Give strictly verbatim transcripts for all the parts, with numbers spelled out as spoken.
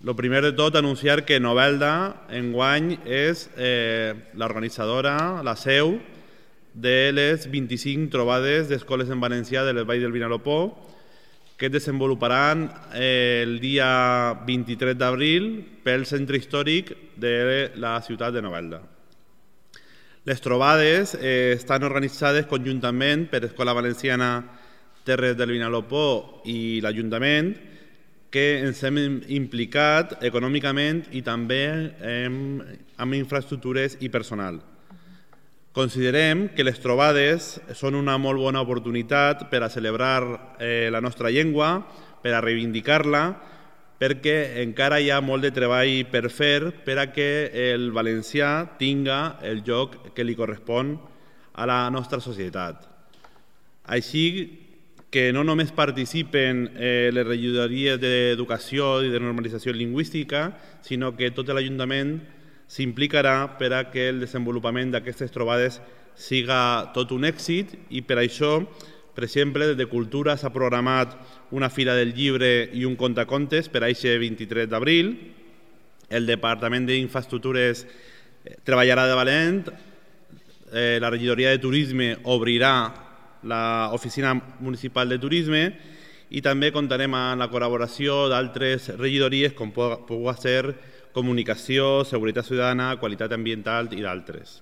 El primer de tot, anunciar que Novelda, enguany, és eh, l'organitzadora, la seu, de les vint-i-cinc trobades d'escoles en valencià de les Valls del Vinalopó, que es desenvoluparan el dia vint-i-tres d'abril pel centre històric de la ciutat de Novelda. Les trobades eh, estan organitzades conjuntament per Escola Valenciana Terres del Vinalopó i l'Ajuntament, que ens hem implicat econòmicament i també amb, amb infraestructures i personal. Considerem que les trobades són una molt bona oportunitat per a celebrar eh, la nostra llengua, per a reivindicar-la, perquè encara hi ha molt de treball per fer per a que el valencià tinga el lloc que li correspon a la nostra societat. Així que no només participen eh, les regidories d'Educació i de Normalització Lingüística, sinó que tot l'Ajuntament s'implicarà per a que el desenvolupament d'aquestes trobades siga tot un èxit i per això, per exemple, des de Cultura s'ha programat una fira del llibre i un contacontes per a aquest vint-i-tres d'abril. El Departament d'Infraestructures treballarà de valent, eh, la regidoria de Turisme obrirà l'oficina municipal de turisme i també comptarem amb la col·laboració d'altres regidories com pugui ser comunicació, seguretat ciutadana, qualitat ambiental i d'altres.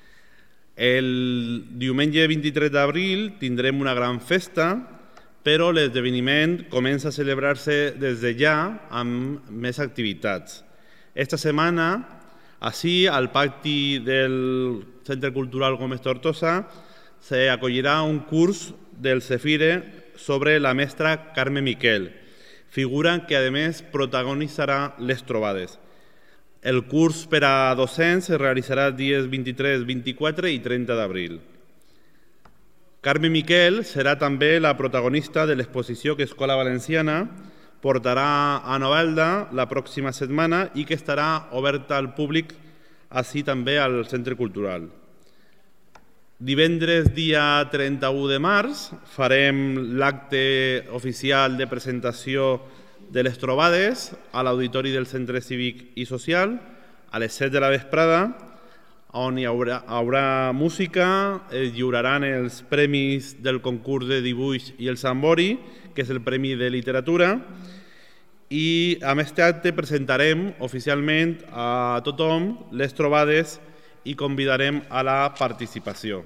El diumenge vint-i-tres d'abril tindrem una gran festa, però l'esdeveniment comença a celebrar-se des de ja amb més activitats. Esta setmana, així, al pati del Centre Cultural Gómez Tortosa, s'acollirà un curs del Cefire sobre la mestra Carme Miquel, figura que, a més, protagonitzarà les trobades. El curs per a docents es realitzarà els dies vint-i-tres, vint-i-quatre i trenta d'abril. Carme Miquel serà també la protagonista de l'exposició que Escola Valenciana portarà a Novelda la pròxima setmana i que estarà oberta al públic, així també al Centre Cultural. Divendres, dia trenta-u de març, farem l'acte oficial de presentació de les trobades a l'Auditori del Centre Cívic i Social a les set de la vesprada, on hi haurà, haurà música, es lliuraran els premis del concurs de dibuix i el Sambori, que és el premi de literatura, i amb aquest acte presentarem oficialment a tothom les trobades i convidarem a la participació.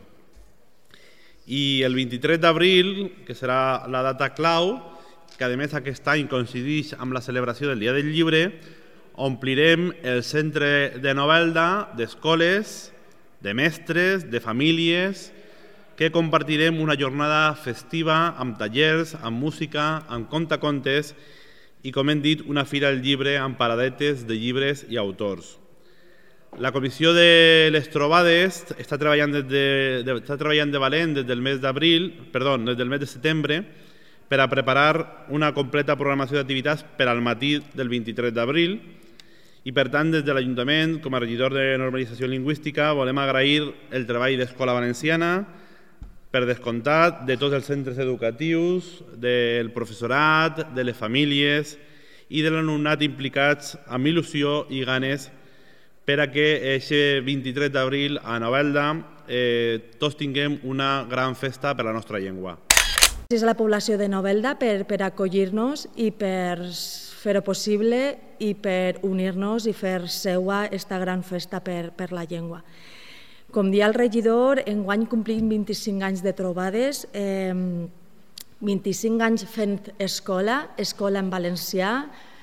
I el vint-i-tres d'abril, que serà la data clau, que a més aquest any coincideix amb la celebració del Dia del Llibre, omplirem el centre de Novelda d'escoles, de mestres, de famílies, que compartirem una jornada festiva amb tallers, amb música, amb contacontes i, com hem dit, una fira del llibre amb paradetes de llibres i autors. La Comissió de les Trobades està treballant, des de, de, està treballant de valent des del mes d'abril, perdó, des del mes de setembre, per a preparar una completa programació d'activitats per al matí del vint-i-tres d'abril i, per tant, des de l'Ajuntament, com a regidor de Normalització Lingüística, volem agrair el treball d'Escola Valenciana, per descomptat, de tots els centres educatius, del professorat, de les famílies i de l'alumnat implicats amb il·lusió i ganes per a que aquest vint-i-tres d'abril a Novelda eh, tots tinguem una gran festa per a la nostra llengua. Gràcies a la població de Novelda per, per acollir-nos i per fer-ho possible i per unir-nos i fer seua esta gran festa per, per la llengua. Com dia el regidor, enguany complim vint-i-cinc anys de trobades, eh, vint-i-cinc anys fent escola, escola en valencià,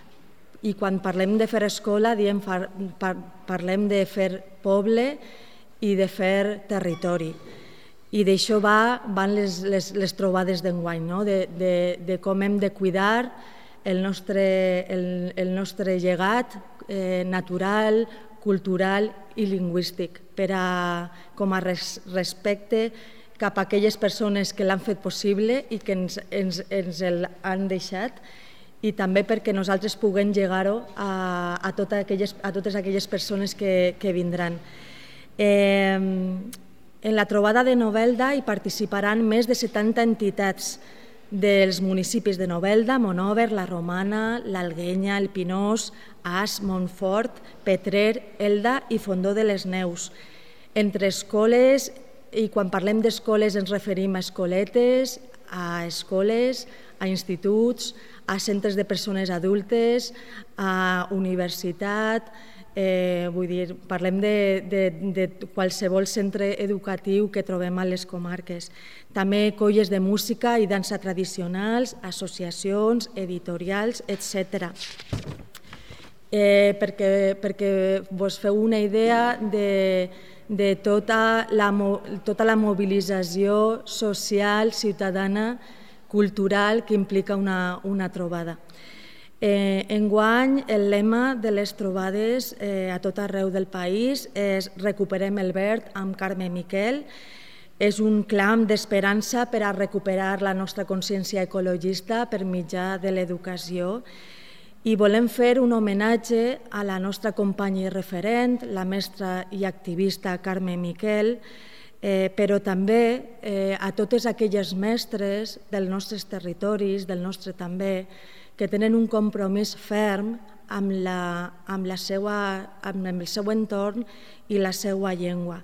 i quan parlem de fer escola diem, par, par, parlem de fer poble i de fer territori. I d'això va, van les, les, les trobades d'enguany, no? de, de, de com hem de cuidar el nostre, el, el nostre llegat eh, natural, cultural i lingüístic per a, com a res, respecte cap a aquelles persones que l'han fet possible i que ens, ens, ens l'han deixat, i també perquè nosaltres puguem llegar-ho a, a, totes aquelles, a totes aquelles persones que, que vindran. Eh, en la trobada de Novelda hi participaran més de setanta entitats dels municipis de Novelda, Monòver, la Romana, l'Alguenya, el Pinós, As, Montfort, Petrer, Elda i Fondó de les Neus. Entre escoles, i quan parlem d'escoles ens referim a escoletes, a escoles, a instituts, a centres de persones adultes, a universitat, Eh, vull dir, parlem de, de, de qualsevol centre educatiu que trobem a les comarques. També colles de música i dansa tradicionals, associacions, editorials, etcètera. Eh, perquè, perquè vos feu una idea de, de tota, la, tota la mobilització social, ciutadana, cultural que implica una, una trobada. Eh, enguany, el lema de les trobades eh, a tot arreu del país és Recuperem el verd amb Carme Miquel. És un clam d'esperança per a recuperar la nostra consciència ecologista per mitjà de l'educació i volem fer un homenatge a la nostra companya i referent, la mestra i activista Carme Miquel, eh, però també eh, a totes aquelles mestres dels nostres territoris, del nostre també, que tenen un compromís ferm amb, la, amb, la seva, amb el seu entorn i la seva llengua.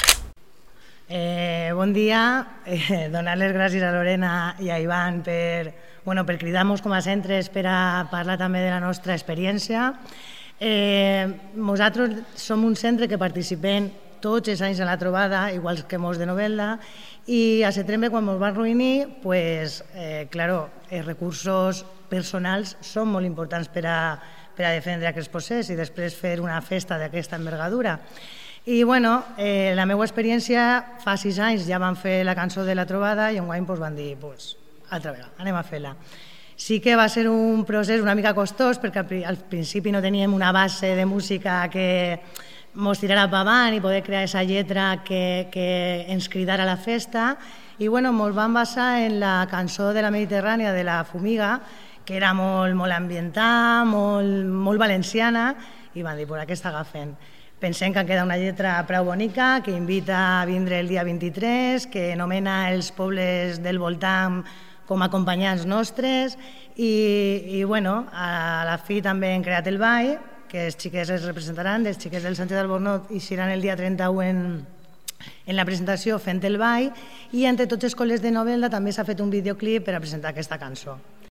Eh, bon dia, eh, donar les gràcies a Lorena i a Ivan per, bueno, per cridar-nos com a centres per a parlar també de la nostra experiència. Eh, nosaltres som un centre que participem tots els anys a la trobada, igual que molts de Novelda, i a setembre, quan ens van reunir, pues, eh, claro, els recursos personals són molt importants per a, per a defendre aquest procés i després fer una festa d'aquesta envergadura. I bueno, eh, la meva experiència, fa sis anys ja van fer la cançó de la trobada i enguany pues, van dir, pues, altra vegada, anem a fer-la. Sí que va ser un procés una mica costós perquè al principi no teníem una base de música que ens tirara per avant i poder crear aquesta lletra que, que ens cridara a la festa i bueno, ens vam basar en la cançó de la Mediterrània de la Fumiga, que era molt, molt ambiental, molt, molt valenciana, i van dir, per aquesta agafen. Pensem que queda una lletra prou bonica, que invita a vindre el dia vint-i-tres, que anomena els pobles del voltant com a acompanyants nostres, i, i bueno, a la fi també hem creat el ball, que els xiquets es representaran, els xiquets del Sánchez d'Albornoz hi seran el dia trenta-u en, en la presentació fent el ball, i entre tots els col·les de Novelda també s'ha fet un videoclip per a presentar aquesta cançó.